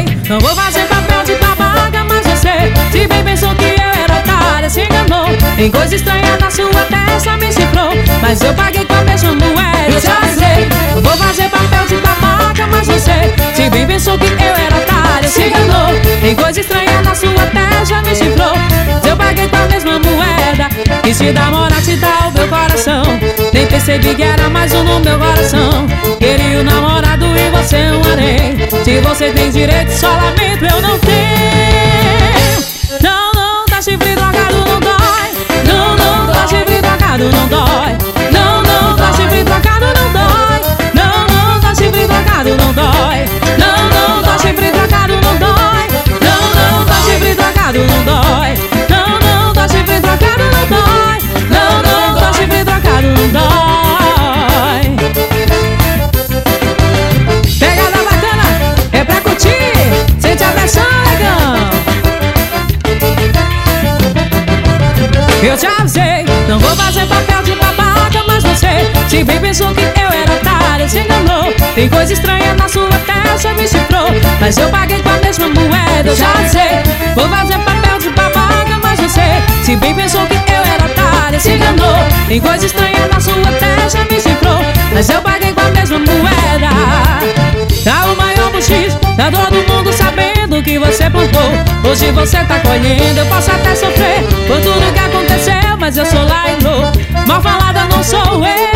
avisei, não vou fazer papel de babaca, mas você, se bem pensou que eu era otária, se enganou. Tem coisa estranha na sua testa, me cifrou, mas eu paguei com a mesma moeda. Eu te avisei, não vou fazer papel de babaca, mas você, se bem pensou que eu era otária, se enganou. Tem coisa estranha na sua testa, me cifrou, mas eu paguei com a mesma moeda. E se namorar te dá o meu coração, nem percebi que era mais um no meu coração. Queria um namorado e você um harém. Se você tem direito, só lamento, eu não tenho. Não, não, tá chifre trocado não dói. Não, não, tá chifre trocado não dói. Não, não, tá chifre trocado não dói. Não, não, tá chifre trocado não dói. Não, não, tá chifre trocado não dói. Não, não, tá chifre trocado não dói. Não, não, tá chifre trocado não dói. Não, não, tá chifre trocado não dói. Pegada bacana, é pra curtir. Sente a pressão, legal. Eu te avisei, não vou fazer papel de babaca, mas você, se bem pensou que eu era otária, se enganou. Tem coisa estranha na sua testa, me cifrou, mas eu paguei com a mesma moeda. Eu já avisei, vou fazer papel de babaca, mas você, se bem pensou que eu era otária, se enganou. Tem coisa estranha na sua testa, me cifrou, mas eu paguei com a mesma moeda. Tá o maior buchicho, tá todo mundo sabendo que você plantou. Hoje você tá colhendo, eu posso até sofrer por tudo que aconteceu, mas eu sou lá e louco. Mal falada não sou eu.